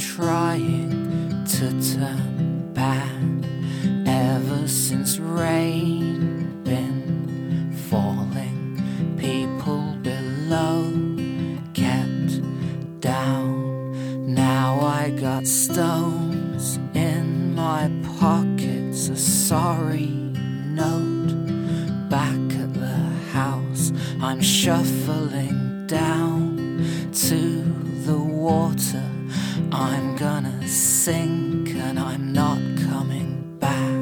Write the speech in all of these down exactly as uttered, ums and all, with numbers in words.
trying to turn bad ever since rain been falling. People below kept down. Now I got stones in my pockets, a sorry note back at the house. I'm shuffling down to the water. I'm gonna sink and I'm not coming back.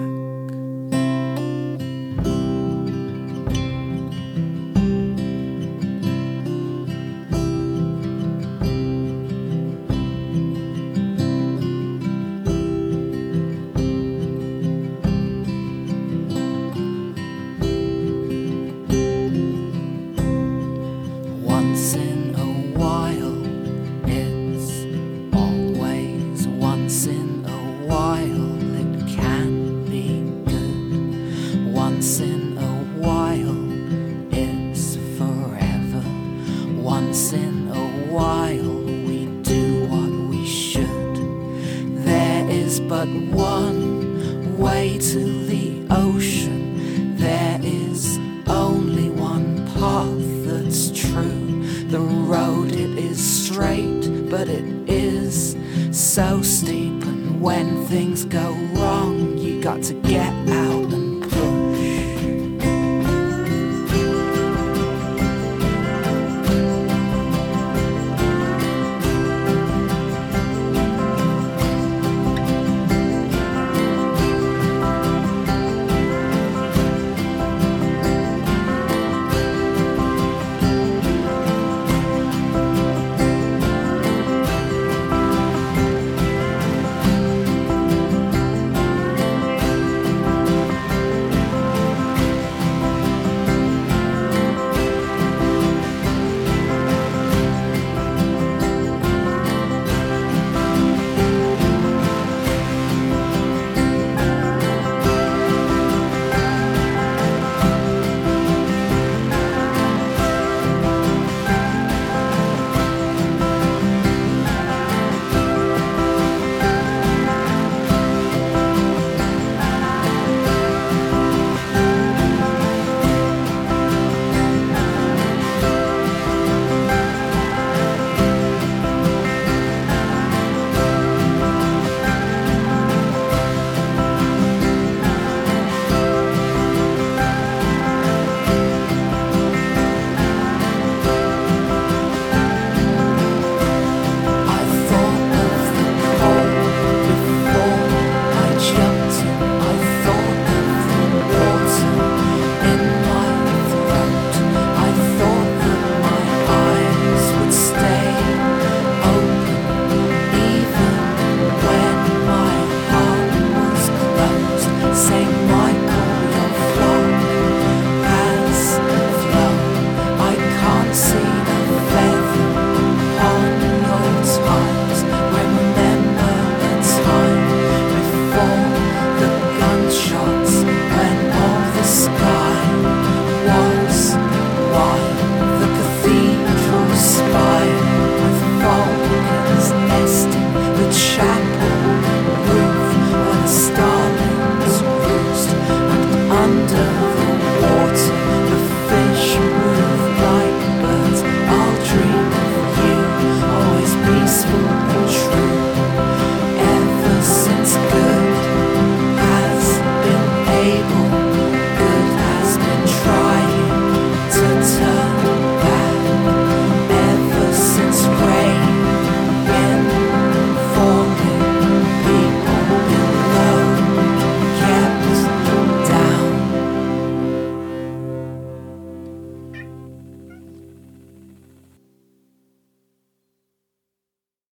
Once in a while, it's always once in a while, it can be good. Once in a while, it's forever. Once in a while, we do what we should. There is but one way to the ocean. There is only one path that's true. The road, it is straight, but it is so steep. And when things go wrong, you got to